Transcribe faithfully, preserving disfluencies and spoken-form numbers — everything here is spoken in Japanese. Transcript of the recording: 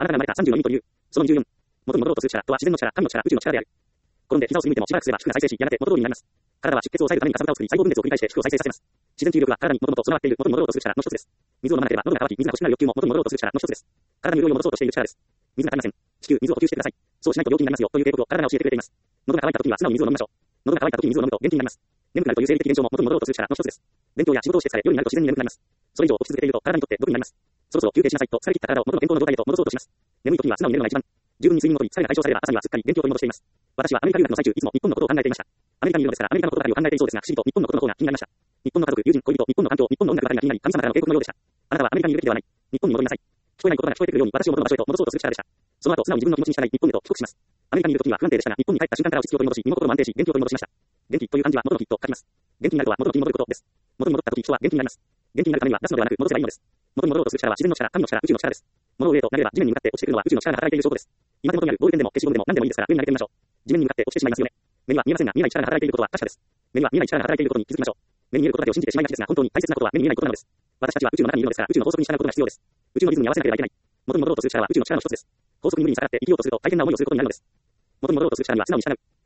あなたが生まれたさんじゅうの意味という。そのにじゅうよん。元に戻ろうとする力とは自然の力、神の力、宇宙の力である。転んで膝をすりむいてもしばらくすれば皮膚が再生し、やがて元通りになります。体は出血を抑えるために活性化を作り、細胞分裂を繰り返して皮膚を再生させます。自然治癒力は体に元々備わっている元に戻ろうとする力の一つです。水を飲まなければ喉が渇き、水が欲しくなる欲求も元に戻ろうとする力の一つです。体に潤いを戻そうとしている力です。水が足りません。至急水を補給してください。そうしないと病気になりますよという警告を体が教えてくれています。喉が渇いた時には素直に水を飲みましょう。喉が渇いた時に水を飲むと元気になります。眠くなるという生理的現象も元に戻ろうとする力の一つです。勉強や仕事をして疲れ、夜になると自然に眠くなります。それ以上起き続けていると体にとって毒になります。そろそろ休憩しなさいと疲れ切った体を元の健康の状態へと戻そうとします。眠い時には素直に寝るのが一番。十分に睡眠をとり、疲れが解消されれば朝にはすっかり元気を取り戻しています。私はアメリカ留学の最中、いつも日本のことを考えていました。アメリカにいるのですからアメリカのことばかりを考えていそうですが、不思議と日本のことの方が気になりました。日本の家族、友人、恋人、日本の環境、日本の音楽ばかりが気になり、神様からの警告のようでした。あなたはアメリカにいるべきではない。日本に戻りなさい。聞こえない言葉が聞こえてくるように私を元の場所へと戻そうとする力でした。その後、素直に自分の気持ちに従い日本へと帰国します。アメリカにいる時には不安定でしたが、日本に帰った瞬間から落ち着きを取り戻し、身も心も安定し、元気を取り戻しました。元気という漢字は元の気と書きます。元気になるとは元の気に戻ることです。元に戻った時人は元気になります。元気になるためには出すのではなく戻せばいいのです。元に戻ろうとする力は自然の力、神の力、宇宙の力です。物を植えとなれば地面に向かって落ちてくるのは宇宙の力が働いている証拠です。今手元にあるボールペンでも消しゴムでも何でもいいですから上に投げてみましょう。地面に向かって落ちてしまいますよね。目には見えませんが見えない力が働いていることは確かです。目には見えない力が働いていることに気づきましょう。目に見えることだけを信じてしまいがちですが本当に大切なことは目に見えないことなのです。私たちは宇宙の中にいるのですから宇宙の法則に従うことが必要です。宇宙のリズムに合わせなければいけない。元に戻ろうとする力は宇宙の力の一つです。法則に無理に逆らって生きようとすると大変な思いをすることになるのです。元に戻ろうとする力には素直に従う。